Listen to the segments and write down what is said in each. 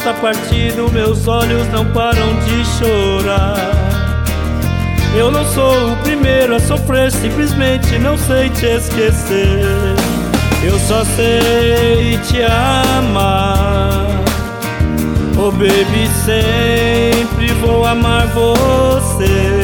está partido, meus olhos não param de chorar. Eu não sou o primeiro a sofrer, simplesmente não sei te esquecer. Eu só sei te amar. Oh baby, sempre vou amar você.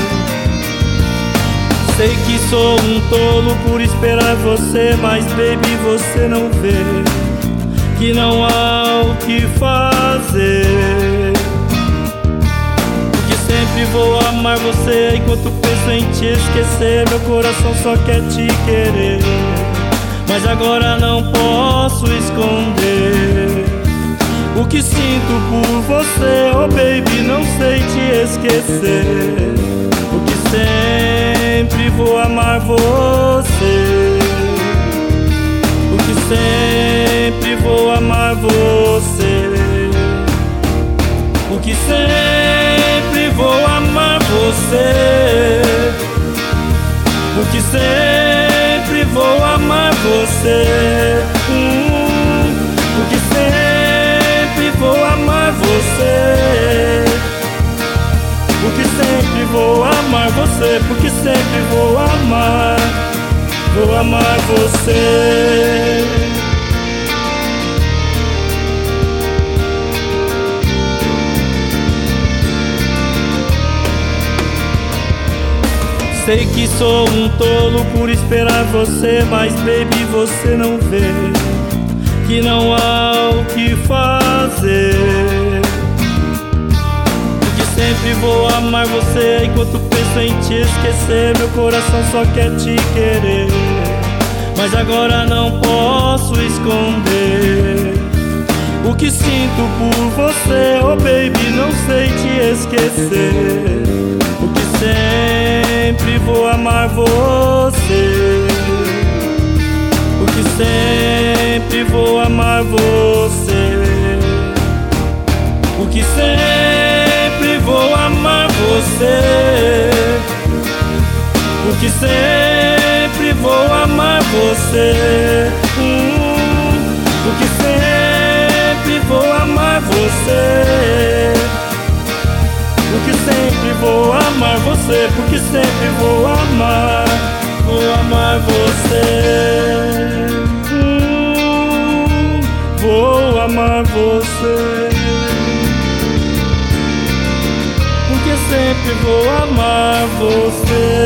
Sei que sou um tolo por esperar você, mas baby, você não vê que não há o que fazer. Porque sempre vou amar você, enquanto penso em te esquecer, meu coração só quer te querer. Mas agora não posso esconder o que sinto por você. Oh baby, não sei te esquecer. Porque sempre vou amar você. Porque sempre vou amar você. Porque sempre vou amar você. Porque sempre vou amar você. Porque sempre vou amar você. Porque sempre vou amar você. Porque sempre vou amar você. Sei que sou um tolo por esperar você, mas baby, você não vê que não há o que fazer. Porque sempre vou amar você, enquanto penso em te esquecer, meu coração só quer te querer. Mas agora não posso esconder o que sinto por você. Oh baby, não sei te esquecer. Porque sempre vou amar você. Porque sempre vou amar você. Porque sempre vou amar você. Porque sempre vou amar você. Porque sempre vou amar você. Porque sempre vou amar você. Porque sempre vou amar você. Vou amar você. Porque sempre vou amar você.